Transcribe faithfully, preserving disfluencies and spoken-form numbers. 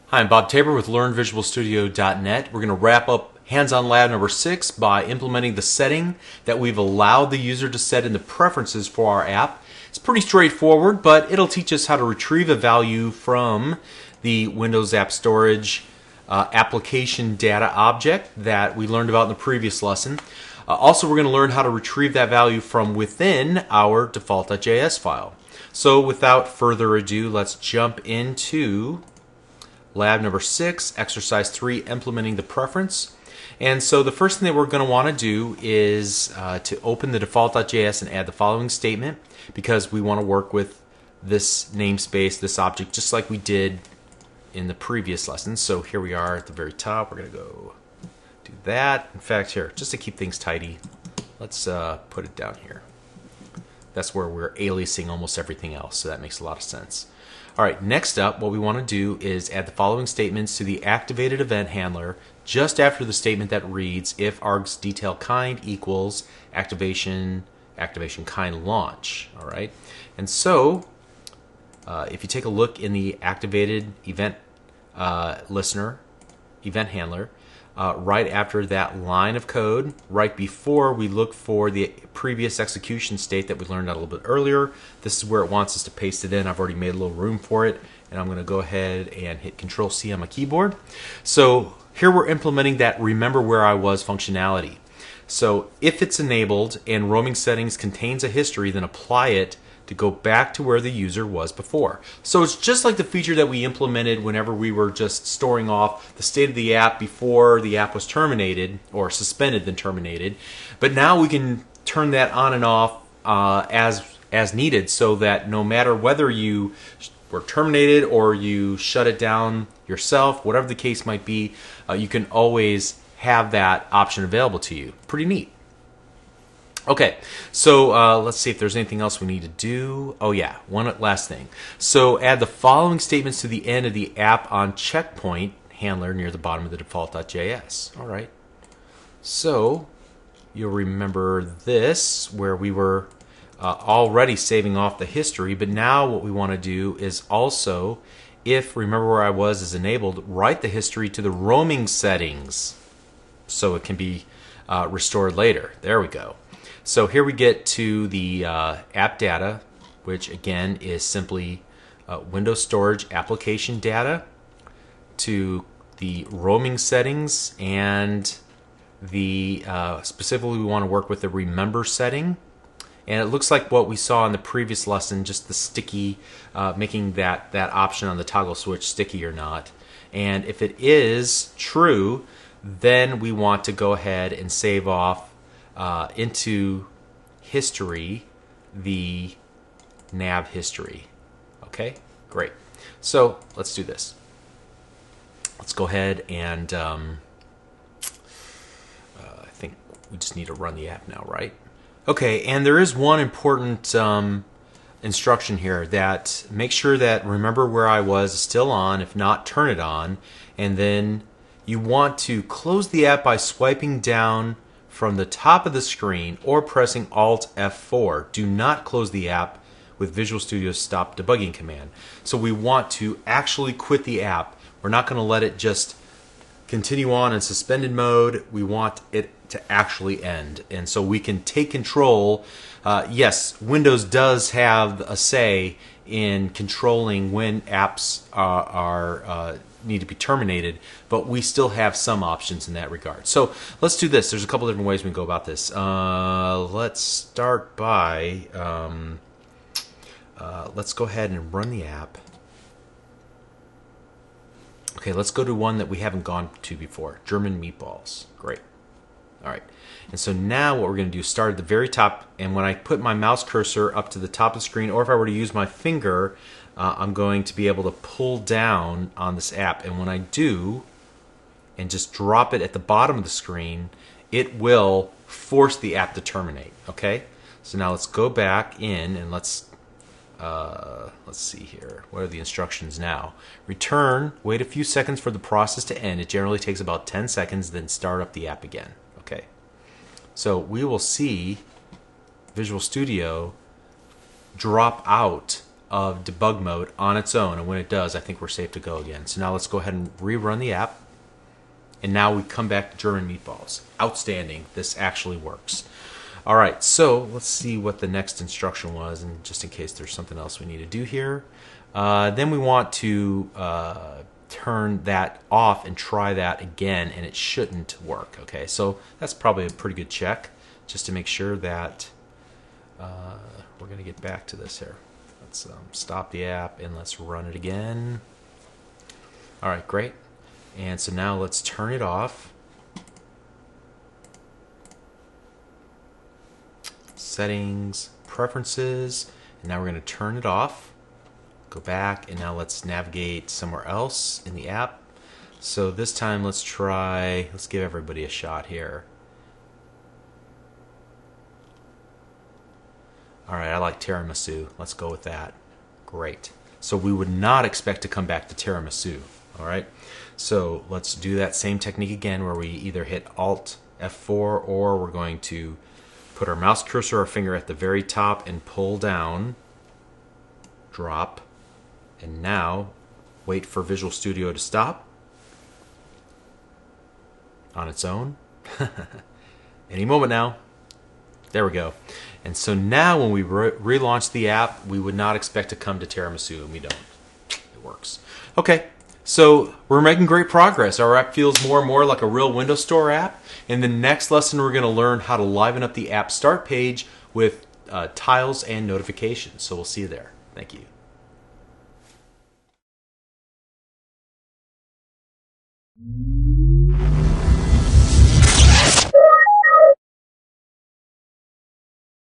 Hi, I'm Bob Tabor with Learn Visual Studio dot net. We're going to wrap up hands-on lab number six by implementing the setting that we've allowed the user to set in the preferences for our app. It's pretty straightforward, but it'll teach us how to retrieve a value from the Windows App Storage uh, application data object that we learned about in the previous lesson. Uh, also, we're going to learn how to retrieve that value from within our default dot J S file. So without further ado, let's jump into lab number six, exercise three, implementing the preference. And so the first thing that we're going to want to do is uh, to open the default dot J S and add the following statement, because we want to work with this namespace, this object, just like we did in the previous lesson. So here we are at the very top. We're going to go do that. In fact, here, just to keep things tidy, let's uh, put it down here. That's where we're aliasing almost everything else, so that makes a lot of sense. All right, next up, what we want to do is add the following statements to the activated event handler just after the statement that reads if args detail kind equals activation activation kind launch. All right, and so uh, if you take a look in the activated event uh, listener event handler, Uh, right after that line of code, right before we look for the previous execution state that we learned a little bit earlier, this is where it wants us to paste it in. I've already made a little room for it, and I'm going to go ahead and hit Control C on my keyboard. So here we're implementing that remember where I was functionality. So if it's enabled and roaming settings contains a history, then apply it to go back to where the user was before. So it's just like the feature that we implemented whenever we were just storing off the state of the app before the app was terminated, or suspended then terminated. But now we can turn that on and off uh, as as needed, so that no matter whether you were terminated or you shut it down yourself, whatever the case might be, uh, you can always have that option available to you. Pretty neat. Okay, so uh, let's see if there's anything else we need to do. Oh yeah, one last thing. So add the following statements to the end of the app on checkpoint handler near the bottom of the default dot J S. All right. So you'll remember this, where we were uh, already saving off the history, but now what we want to do is also, if remember where I was is enabled, write the history to the roaming settings so it can be uh, restored later. There we go. So here we get to the uh, app data, which again is simply uh, Windows Storage application data, to the roaming settings, and the uh, specifically we want to work with the remember setting. And it looks like what we saw in the previous lesson, just the sticky, uh, making that, that option on the toggle switch sticky or not. And if it is true, then we want to go ahead and save off Uh, into history the nav history. Okay, great. So let's do this. Let's go ahead and um, uh, I think we just need to run the app now, right? Okay, and there is one important um, instruction here, that make sure that remember where I was is still on. If not, turn it on, and then you want to close the app by swiping down from the top of the screen or pressing Alt F four. Do not close the app with Visual Studio's stop debugging command. So we want to actually quit the app. We're not going to let it just continue on in suspended mode. We want it to actually end. And so we can take control. Uh, yes, Windows does have a say in controlling when apps are, are uh, need to be terminated, but we still have some options in that regard. So let's do this. There's a couple different ways we can go about this. Uh, let's start by um, uh, let's go ahead and run the app. Okay, let's go to one that we haven't gone to before, German meatballs. Great. All right, and so now what we're going to do is start at the very top, and when I put my mouse cursor up to the top of the screen, or if I were to use my finger, Uh, I'm going to be able to pull down on this app, and when I do and just drop it at the bottom of the screen, it will force the app to terminate. Okay, so now let's go back in and let's uh, let's see here. What are the instructions now? Return, wait a few seconds for the process to end. It generally takes about ten seconds, then start up the app again. Okay, so we will see Visual Studio drop out of debug mode on its own, and when it does, I think we're safe to go again. So now let's go ahead and rerun the app, and now we come back to German meatballs. Outstanding. This actually works. All right, so let's see what the next instruction was, and just in case there's something else we need to do here. Uh, then we want to uh, turn that off and try that again, and it shouldn't work. Okay, so that's probably a pretty good check, just to make sure that uh, we're going to get back to this here. Let's um, stop the app and let's run it again. All right, great. And so now let's turn it off. Settings, preferences, and now we're going to turn it off. Go back, and now let's navigate somewhere else in the app. So this time let's try, let's give everybody a shot here. All right, I like tiramisu. Let's go with that. Great. So we would not expect to come back to tiramisu. All right. So let's do that same technique again, where we either hit Alt F four, or we're going to put our mouse cursor or finger at the very top and pull down, drop, and now wait for Visual Studio to stop on its own. Any moment now. There we go. And so now when we re relaunch the app, we would not expect to come to tiramisu, and we don't. It works. Okay, so we're making great progress. Our app feels more and more like a real Windows Store app. In the next lesson, we're going to learn how to liven up the app start page with uh, tiles and notifications. So we'll see you there. Thank you.